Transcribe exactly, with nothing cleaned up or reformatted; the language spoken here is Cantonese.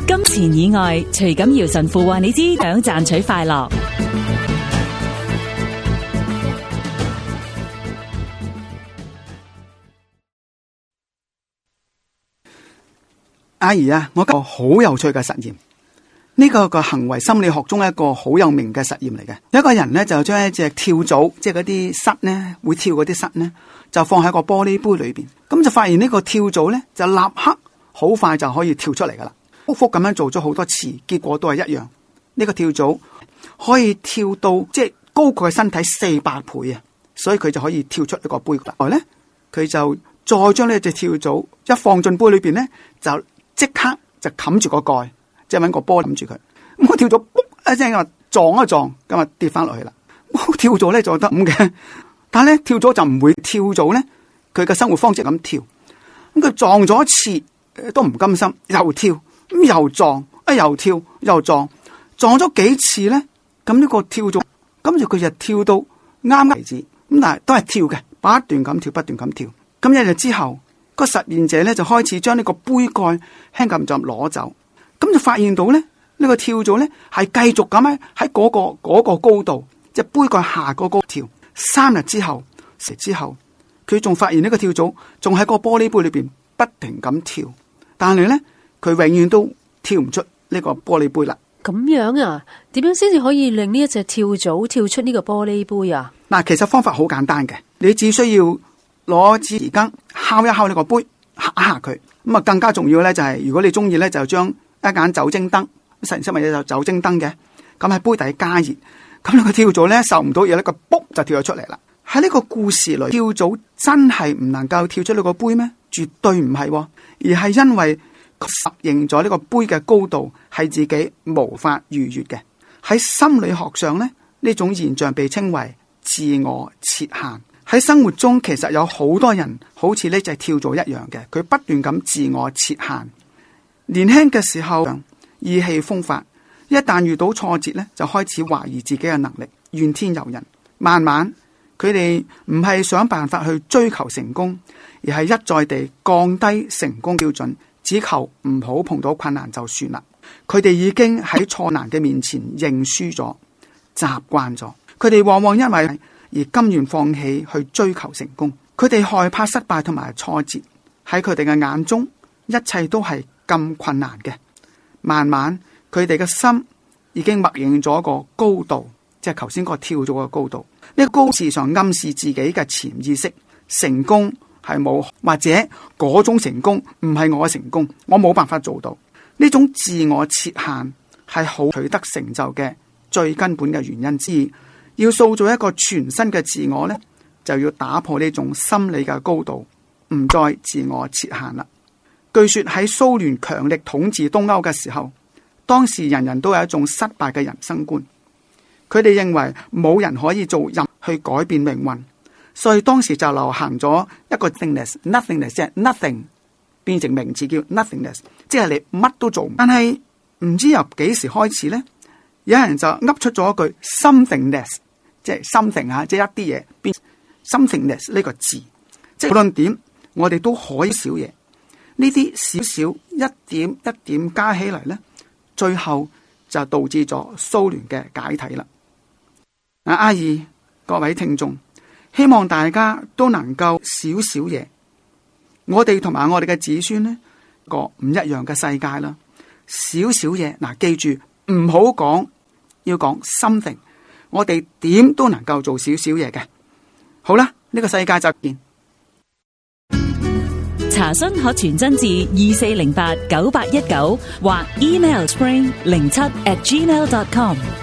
金錢以外，徐錦堯神父話你知想賺取快樂。 阿姨啊，我個好有趣嘅實驗，呢、這個個行為心理學中一個好有名嘅實驗嚟嘅。有一個人咧就將一隻跳蚤，即係嗰啲虱咧會跳嗰啲虱咧，就放喺個玻璃杯裏邊，咁就發現呢個跳蚤咧就立刻好快就可以跳出嚟噶啦。反覆咁樣做咗好多次，結果都係一樣。呢、這個跳蚤可以跳到即係高過佢身體四百倍啊，所以佢就可以跳出呢個杯啦。後來咧，佢就再將呢隻跳蚤一放進杯裏邊咧，就即刻就冚住個蓋，即係搵個波冚住佢。咁個跳蚤卜一聲咁撞一撞，咁啊跌翻落去啦。跳蚤咧就得咁嘅，但係咧跳蚤就唔會跳蚤咧，佢嘅生活方式咁跳。咁佢撞咗一次都唔甘心，又跳，咁又撞，啊又跳又撞，撞咗幾次咧，咁呢個跳蚤，跟住佢就跳到啱啱為止。咁但係都係跳嘅，不斷咁跳，不斷咁跳。咁一日之後，個實驗者咧就開始將呢個杯蓋輕咁就攞走，咁就發現到咧呢、呢個跳蚤咧係繼續咁喺喺嗰個嗰、嗰個高度，即係杯蓋下嗰個跳。三日之後，食之後，佢仲發現呢個跳蚤仲喺個玻璃杯裏邊不停咁跳，但係咧佢永遠都跳唔出呢個玻璃杯啦。 咁樣啊？點樣先至可以令呢一隻跳蚤跳出呢個玻璃杯啊？嗱， 其實方法好簡單嘅，你只需要攞支匙羹敲一敲呢個杯，嚇一嚇佢。咁啊，更加重要咧就係、是，如果你中意咧，就將一盞酒精燈，實驗室咪有酒精燈嘅，咁喺杯底加熱，咁呢個跳蚤咧受唔到嘢咧，個卜就跳咗出嚟啦。喺呢個故事裏，跳蚤真係唔能夠跳出呢個杯咩？絕對唔係、哦，而係因為確認咗呢個杯嘅高度係自己無法逾越嘅。喺心理學上咧，呢種現象被稱為自我設限。喺生活中，其實有好多人好似呢隻跳蚤一樣嘅，佢不斷咁自我設限。年輕嘅時候意氣風發，一旦遇到挫折咧，就開始懷疑自己嘅能力，怨天尤人。慢慢佢哋唔係想辦法去追求成功，而係一再地降低成功標準，只求唔好碰到困難就算啦。佢哋已經喺挫難嘅面前認輸咗，習慣咗。佢哋往往因為而甘願放棄去追求成功，佢哋害怕失敗同埋挫折，喺佢哋嘅眼中，一切都係咁困難嘅。慢慢佢哋嘅心已經默認咗個高度，即係頭先個跳咗個高度。呢個高時常暗示自己嘅潛意識，成功係冇，或者嗰種成功唔係我嘅成功，我冇辦法做到。呢種自我設限係好取得成就嘅最根本嘅原因之一。要塑造一個全新嘅自我呢，就要打破呢種心理嘅高度，唔再自我設限啦。據說喺蘇聯強力統治東歐嘅時候，當時人人都有一種失敗嘅人生觀，佢哋認為冇人可以做任去改變命運，所以當時就流行咗一個 nothingness，nothingness 即係 nothing 變成名詞叫 nothingness， 即係你乜都做唔。但係唔知由幾時開始呢，有人就噏出咗一句 somethingness。即係 something 啊，即係一啲嘢變 somethingness 呢個字，即係無論點，我哋都可以少嘢。呢啲少少一點一點加起嚟咧，最後就導致咗蘇聯嘅解體啦。啊，阿姨，各位聽眾，希望大家都能夠少少嘢。我哋同埋我哋嘅子孫呢個唔一樣嘅世界啦。少少嘢，嗱，記住唔好講，要講 something。我哋點都能夠做少少嘢嘅。好啦，呢個世界就見。 查詢可傳真至二四零八九八一九或 email spring 零七 at gmail dot com。